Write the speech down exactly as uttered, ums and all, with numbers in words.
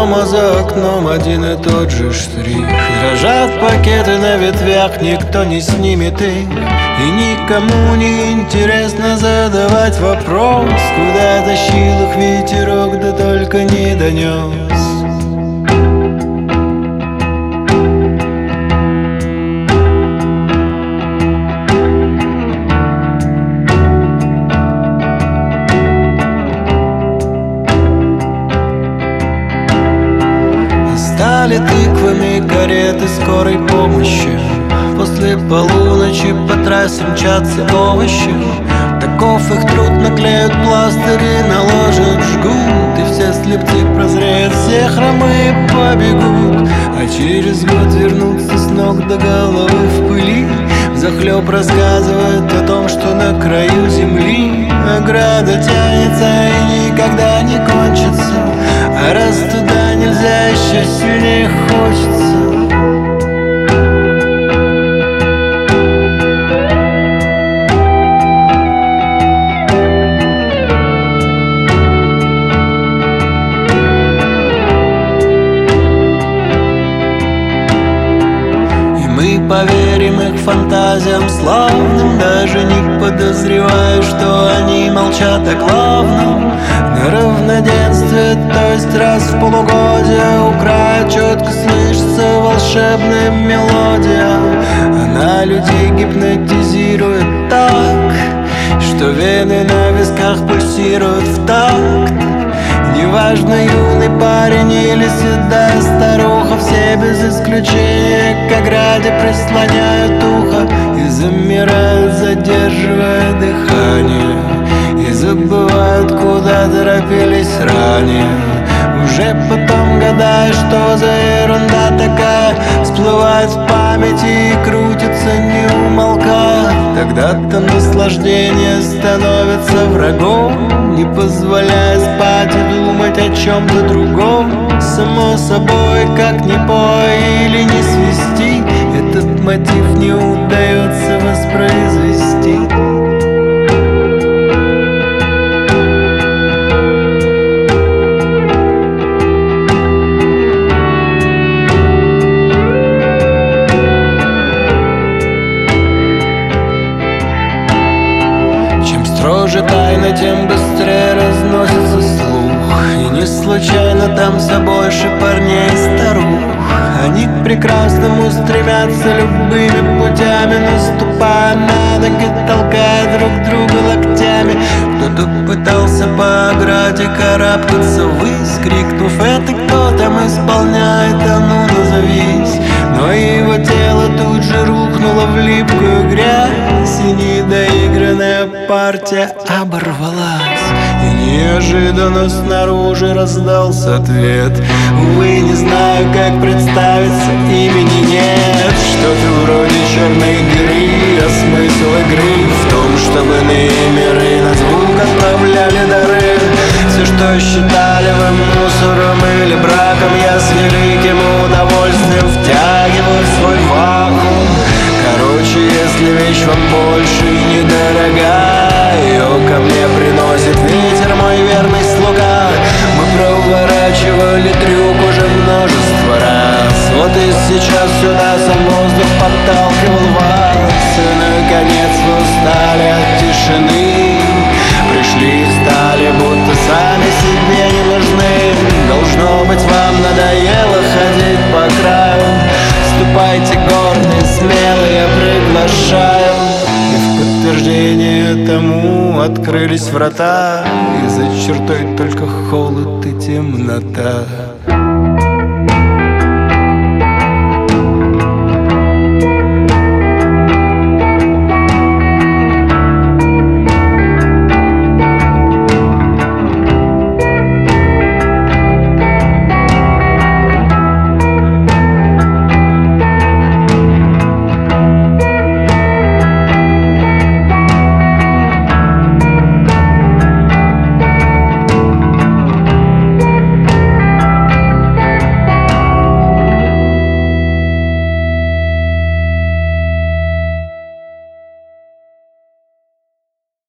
дома за окном один и тот же штрих. Дрожат пакеты на ветвях, никто не снимет их, и никому не интересно задавать вопрос, куда тащил их ветерок, да только не донес. Стали тыквами кареты скорой помощи, после полуночи по трассе мчатся овощи. Таков их труд, наклеют пластыри, наложат, жгут, и все слепцы прозреют, все хромые побегут, а через год вернутся с ног до головы в пыли. Взахлеб рассказывают о том, что на краю земли ограда тянется и никогда не кончится, а раз туда нельзя, еще сильнее хочется. Мы поверим их фантазиям славным, даже не подозревая, что они молчат о главном. На равноденствие, то есть раз в полугодие, у края четко слышится волшебная мелодия. Она людей гипнотизирует так, что вены на висках пульсируют в такт. Неважно, юный парень или седая старуха, все без исключения к ограде прислоняют ухо и замирают, задерживая дыхание, и забывают, куда торопились ранее. Уже потом гадая, что за ерунда такая всплывает в памяти и крутится, не умолкая. Тогда-то наслаждение становится врагом, не позволяя спать и думать о чем-то другом. Само собой, как ни пой или не свисти, этот мотив не удается воспроизвести. Строже тайна, тем быстрее разносится слух, и не случайно там все больше парней и старух. Они к прекрасному стремятся любыми путями, наступая на ноги, толкая друг друга локтями. Кто-то пытался по ограде карабкаться ввысь, крикнув: это кто там исполняет, а ну назовись. Но его тело тут же рухнуло в липкую грязь, и недоигранная партия оборвалась. И неожиданно снаружи раздался ответ: увы, не знаю, как представиться, имени нет. Что-то вроде черной дыры, а смысл игры в том, чтобы иные миры на звук отправляли дары. Все, что считали вы мусором или браком, я с великим удовольствием втягиваю в свой вакуум. Короче, если вещь вам больше недорога, ее ко мне приносит ветер, мой верный слуга. Мы проворачивали трюк уже множество раз, вот и сейчас сюда сам воздух подталкивал вас. И наконец вы устали от тишины, пришли и встали, будто сами себе не нужны. Должно быть, вам надоело ходить по краю. Ступайте гордые, смелые, приглашаю. И в подтверждение тому открылись врата, и за чертой только холод и темнота.